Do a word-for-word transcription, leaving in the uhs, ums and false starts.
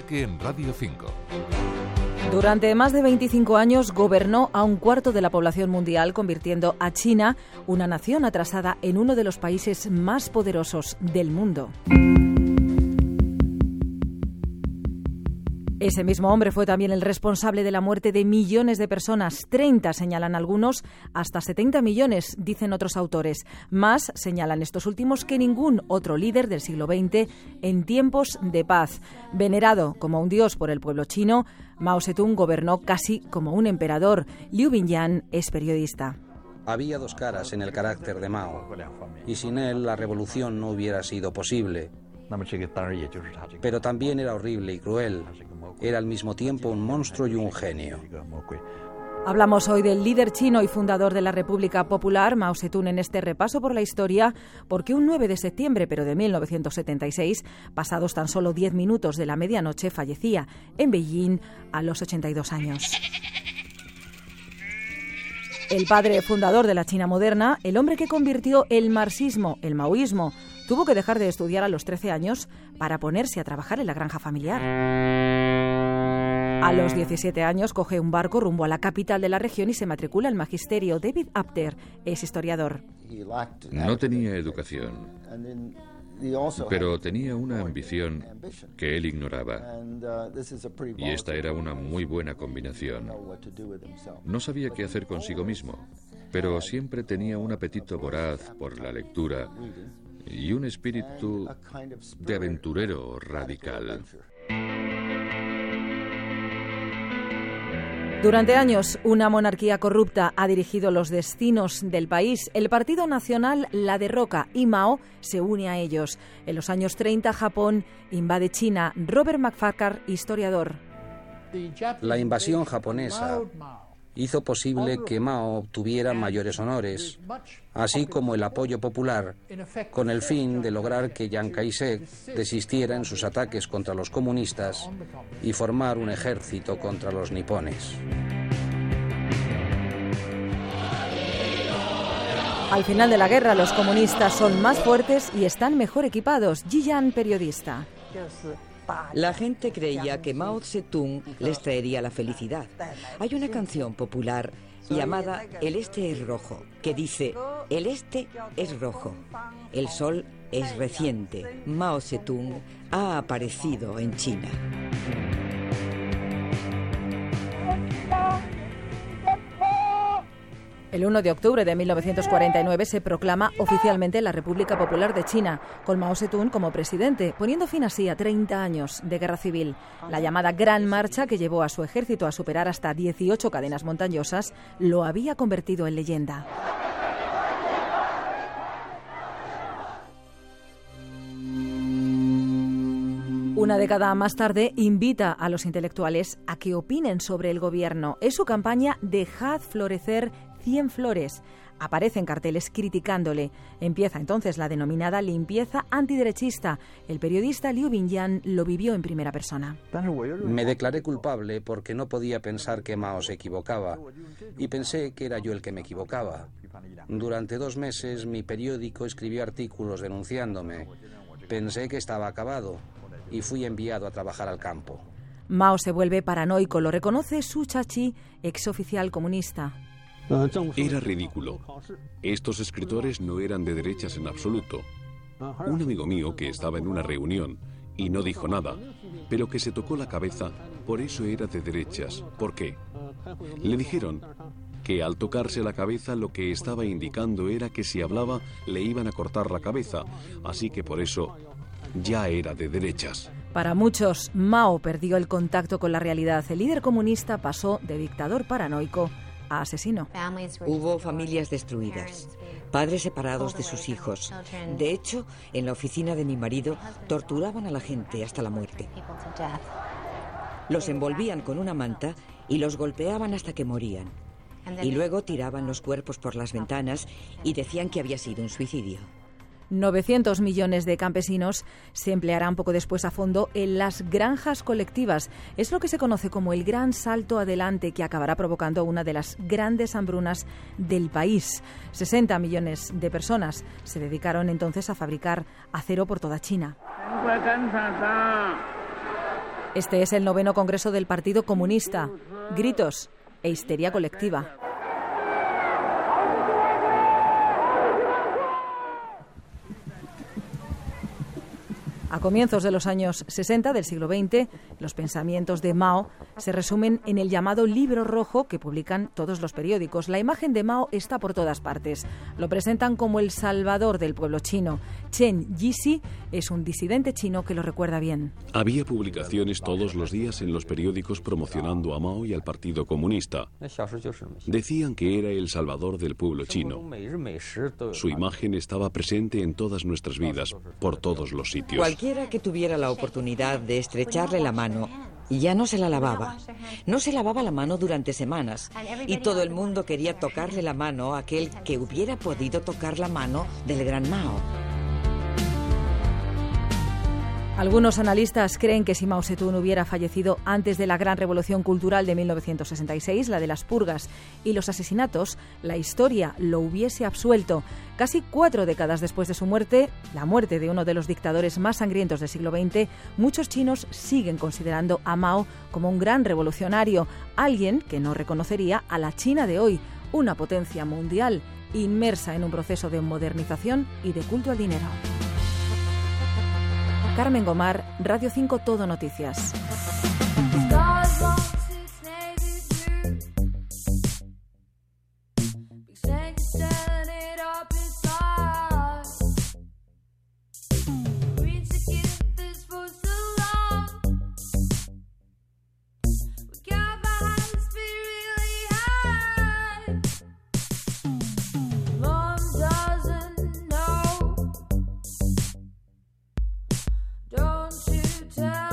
Almanaque en Radio cinco. Durante más de veinticinco años gobernó a un cuarto de la población mundial, convirtiendo a China, una nación atrasada, en uno de los países más poderosos del mundo. Ese mismo hombre fue también el responsable de la muerte de millones de personas. treinta señalan algunos, hasta setenta millones, dicen otros autores. Más señalan estos últimos que ningún otro líder del siglo veinte en tiempos de paz. Venerado como un dios por el pueblo chino, Mao Zedong gobernó casi como un emperador. Liu Binyan es periodista. Había dos caras en el carácter de Mao, y sin él la revolución no hubiera sido posible. Pero también era horrible y cruel. Era al mismo tiempo un monstruo y un genio. Hablamos hoy del líder chino y fundador de la República Popular, Mao Zedong, en este repaso por la historia, porque un nueve de septiembre, pero de mil novecientos setenta y seis, pasados tan solo diez minutos de la medianoche, fallecía en Beijing a los ochenta y dos años. El padre fundador de la China moderna, el hombre que convirtió el marxismo, el maoísmo, tuvo que dejar de estudiar a los trece años para ponerse a trabajar en la granja familiar. A los diecisiete años coge un barco rumbo a la capital de la región y se matricula al magisterio. David Apter es historiador. No tenía educación, pero tenía una ambición que él ignoraba. Y esta era una muy buena combinación. No sabía qué hacer consigo mismo, pero siempre tenía un apetito voraz por la lectura y un espíritu de aventurero radical. Durante años, una monarquía corrupta ha dirigido los destinos del país. El Partido Nacional la derroca y Mao se une a ellos. En los años treinta, Japón invade China. Robert McFarcar, historiador. La invasión japonesa hizo posible que Mao obtuviera mayores honores, así como el apoyo popular, con el fin de lograr que Chiang Kai-shek desistiera en sus ataques contra los comunistas y formar un ejército contra los nipones. Al final de la guerra, los comunistas son más fuertes y están mejor equipados. Ji Yan, periodista. La gente creía que Mao Zedong les traería la felicidad. Hay una canción popular llamada El Este es Rojo, que dice: el Este es rojo, el sol es reciente, Mao Zedong ha aparecido en China. El uno de octubre de mil novecientos cuarenta y nueve se proclama oficialmente la República Popular de China, con Mao Zedong como presidente, poniendo fin así a treinta años de guerra civil. La llamada Gran Marcha, que llevó a su ejército a superar hasta dieciocho cadenas montañosas, lo había convertido en leyenda. Una década más tarde, invita a los intelectuales a que opinen sobre el gobierno. Es su campaña Dejad florecer cien flores. Aparecen carteles criticándole. Empieza entonces la denominada limpieza antiderechista. El periodista Liu Binyan lo vivió en primera persona. Me declaré culpable porque no podía pensar que Mao se equivocaba, y pensé que era yo el que me equivocaba. Durante dos meses mi periódico escribió artículos denunciándome. Pensé que estaba acabado y fui enviado a trabajar al campo. Mao se vuelve paranoico, lo reconoce Su Chachi, exoficial comunista. Era ridículo. Estos escritores no eran de derechas en absoluto. Un amigo mío que estaba en una reunión y no dijo nada, pero que se tocó la cabeza, por eso era de derechas. ¿Por qué? Le dijeron que al tocarse la cabeza lo que estaba indicando era que si hablaba le iban a cortar la cabeza, así que por eso ya era de derechas. Para muchos, Mao perdió el contacto con la realidad. El líder comunista pasó de dictador paranoico a asesino. Hubo familias destruidas, padres separados de sus hijos. De hecho, en la oficina de mi marido torturaban a la gente hasta la muerte. Los envolvían con una manta y los golpeaban hasta que morían. Y luego tiraban los cuerpos por las ventanas y decían que había sido un suicidio. novecientos millones de campesinos se emplearán poco después a fondo en las granjas colectivas. Es lo que se conoce como el gran salto adelante, que acabará provocando una de las grandes hambrunas del país. sesenta millones de personas se dedicaron entonces a fabricar acero por toda China. Este es el noveno Congreso del Partido Comunista. Gritos e histeria colectiva. A comienzos de los años sesenta del siglo veinte, los pensamientos de Mao se resumen en el llamado Libro Rojo que publican todos los periódicos. La imagen de Mao está por todas partes. Lo presentan como el salvador del pueblo chino. Chen Yixi es un disidente chino que lo recuerda bien. Había publicaciones todos los días en los periódicos promocionando a Mao y al Partido Comunista. Decían que era el salvador del pueblo chino. Su imagen estaba presente en todas nuestras vidas, por todos los sitios. Cualquiera que tuviera la oportunidad de estrecharle la mano, ya no se la lavaba. No se lavaba la mano durante semanas. Y todo el mundo quería tocarle la mano a aquel que hubiera podido tocar la mano del gran Mao. Algunos analistas creen que si Mao Zedong hubiera fallecido antes de la gran revolución cultural de mil novecientos sesenta y seis, la de las purgas y los asesinatos, la historia lo hubiese absuelto. Casi cuatro décadas después de su muerte, la muerte de uno de los dictadores más sangrientos del siglo veinte, muchos chinos siguen considerando a Mao como un gran revolucionario, alguien que no reconocería a la China de hoy, una potencia mundial inmersa en un proceso de modernización y de culto al dinero. Carmen Gomar, Radio cinco Todo Noticias. Don't you tell